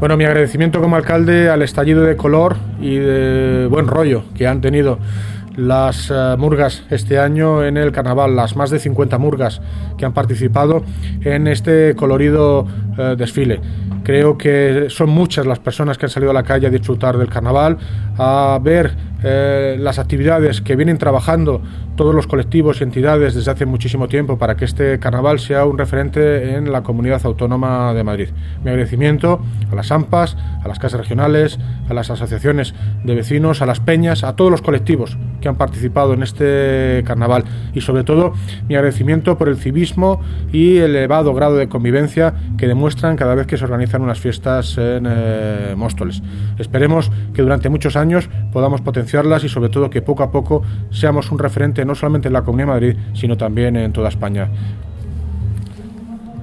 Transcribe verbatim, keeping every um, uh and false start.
Bueno, mi agradecimiento como alcalde al estallido de color y de buen rollo que han tenido las uh, murgas este año en el carnaval, las más de cincuenta murgas que han participado en este colorido uh, desfile. Creo que son muchas las personas que han salido a la calle a disfrutar del carnaval, a ver eh, las actividades que vienen trabajando todos los colectivos y entidades desde hace muchísimo tiempo para que este carnaval sea un referente en la Comunidad Autónoma de Madrid. Mi agradecimiento a las AMPAs, a las casas regionales, a las asociaciones de vecinos, a las peñas, a todos los colectivos que han participado en este carnaval y sobre todo mi agradecimiento por el civismo y el elevado grado de convivencia que demuestran cada vez que se organizan unas fiestas en eh, Móstoles. Esperemos que durante muchos años podamos potenciarlas y sobre todo que poco a poco seamos un referente no solamente en la Comunidad de Madrid, sino también en toda España.